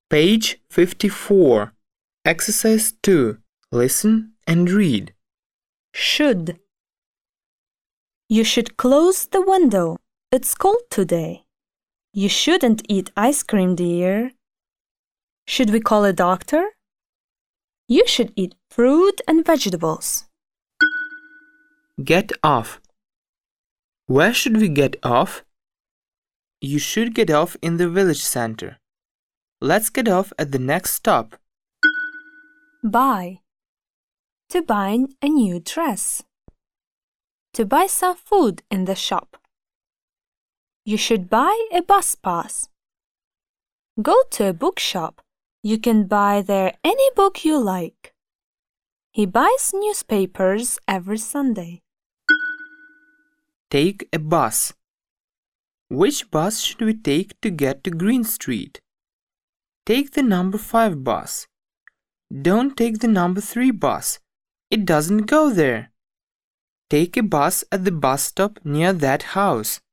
Page 54. Exercise 2. Listen and read. Should. You should close the window. It's cold today. You shouldn't eat ice cream, dear. Should we call a doctor? You should eat fruit and vegetables. Get off. Where should we get off? You should get off in the village center. Let's get off at the next stop. Buy. To buy a new dress. To buy some food in the shop. You should buy a bus pass. Go to a bookshop. You can buy there any book you like. He buys newspapers every Sunday. Take a bus. Which bus should we take to get to Green Street? Take the number 5 bus. Don't take the number 3 bus. It doesn't go there. Take a bus at the bus stop near that house.